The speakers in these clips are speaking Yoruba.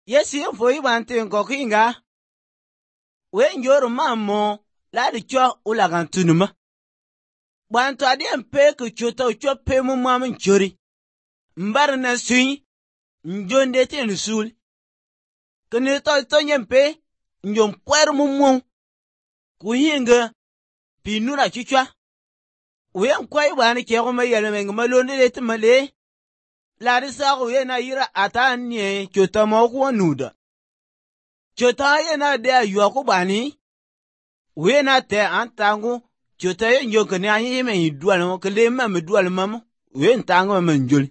Yesi fo ibante ko kinga. We njoro mamo la di cho ulagan tunuma. Banto adien pe ku chota cho pe mu mamin chori. Mbar na sui njonde ten sul. Kene to nyempe njom pwer mu mu. Ku hinga pinura chichwa. We nkwai bani ke ko mayele menga malonde le timale. La di sa ko na yira atanye chota mo ko nuda. Chota yana de ayo ko bani. We na te antangu chota ye nyoka ni ayi me dual mo kele ma me dual mamo. We ntangu me njoli.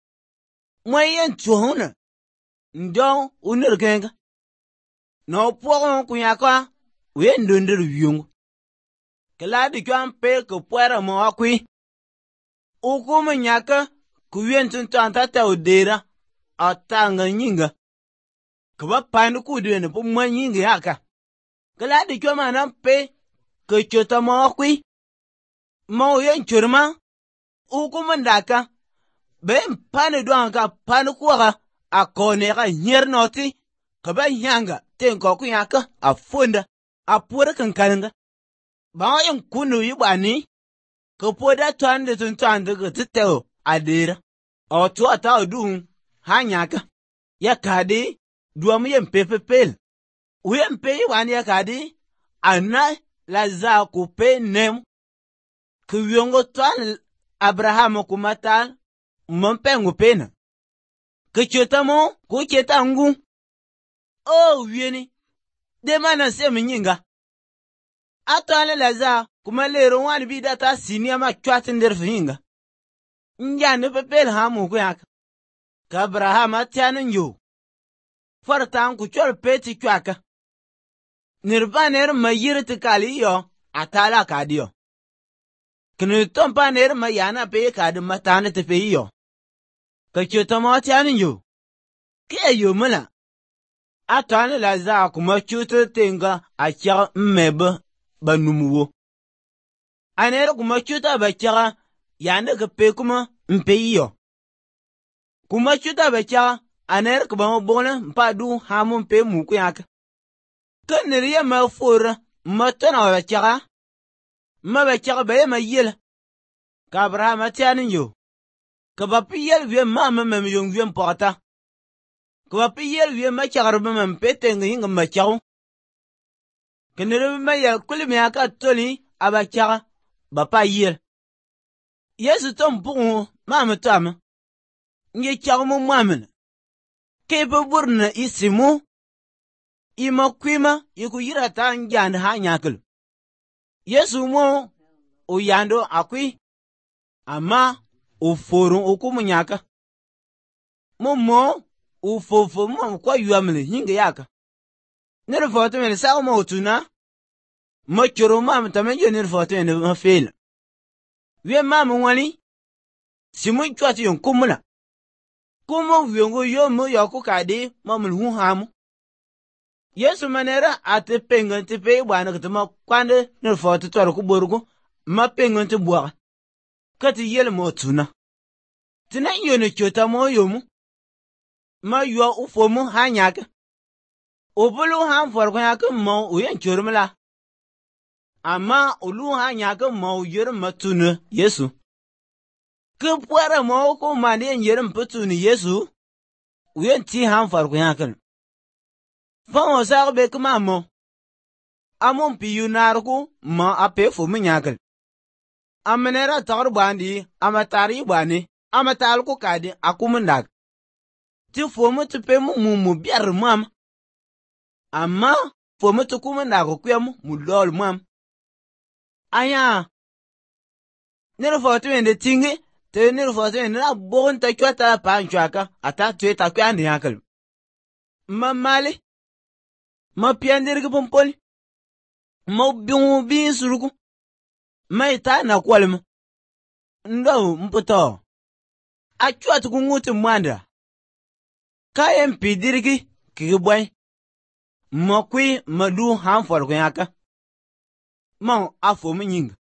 Mwen tuhuna. Ndon unir kenga. No po ko yakwa. We ndondir yungu. Kala di kwan pe ko pwera mo akwi. Ukuma nyaka kuyen tuntanta ta udera. Atanga nyinga. Kuba panu kudwene po mwanyinga yaka. Kala di kwan manam pe ko chota mo akwi. Mo yen churma. Ukuma ndaka. Ben panu doanka panu kuwaka. Akone ka nyer noti. Kuba nyanga tenko kuyaka afunda. Apura kankananga. Ba yung kunu yibani. Kapoda tuande tuntande kutiteo adira. O tuwa tao duun. Hanyaka. Ya kadi. Duamu yempepe pel. Uyempe yibani ya kadi. Ana laza kupe nemu. Kuyongo tuan Abraham kumatal. Mpengu pena. Kuchota mo. Kucheta ngu. Oh wieni. Demana semi nyinga. Atwale laza kumalero wani bidata sinia ma chwatin derfinga. Njane pepel hamu kuyaka. Ka Abraham atianin yo. Fartan ku chol peti chwaka. Nirbaner mayirti kali yo. Atala kadi yo. Kinu tompaner mayana pe kadi matane tepe yo. Ka chotama atianin yo. Kaya yo mula. Atwale laza kuma chuta tenga achia mmebe. Banumuwo. Anere kuma chuta bachara yande ke kuma mpeyo. Kuma chuta bachara anere ke bambona mpadu hamu mpe muku yaka. Kaneriya mafura matona bachara. Ma bachara baye mayela. Ka Abraham atianin yo. Ka bapiyel vie mama memyong vie mpota. Ka bapiyel vie machara mempete nginga macharo. Kenere maya kulime aka toli abachara bapa yel. Yesu tompu mama tama. Nye chamu mamene. Kebe burna isimu. Ima kwima yiku yirata njane hanyakil. Yesu mo uyando akwi. Ama uforu ukumu nyaka. Mo ufofo mo kwa yuamile hinge yaka. Nere foto mene sa mo utuna. Ma choro mam tamenyo nere foto mene ma fail. We mam wani. Simu chwati yon kumula. Kumo vyongo yomo yoko kadi mamul hamu. Yesu manera ate pengan te pe wana katama kwande nere foto twaro kuboruko. Ma pengan te buwa. Kati yele mo utuna. Tina yone chota mo yomu. Ma yua ufomu hanyaka. Obulu han farko yaka mo uyen chormala. Ama ulu han yaka mo yerim matune Yesu. Kupwara mo ko mani yerim patune Yesu. Uyen ti han farko yaka. Famo sarbe kuma mo. Amon piyu narku ma ape fumu nyaka. Amenera tarbandi amatari bani amatalku kadi akumundak. Ti fumu tupe mu biar mama. Ama fomu tukuma ndako kwemu mulol mam. Aya. Nero foto wende tingi. Te nero foto wende na bon ta kwata pa nchwaka. Ata tue ta kwa ndi yakal. Mamali. Ma piandirgi pompoli. Ma bi suruku. Ma ita na kwalma. Ndo mputo. Achwa tukunguti mwanda. Kaya mpidirgi kikibwai. Mokwi madu hanfor ko yaka. Mau afo mnyinga.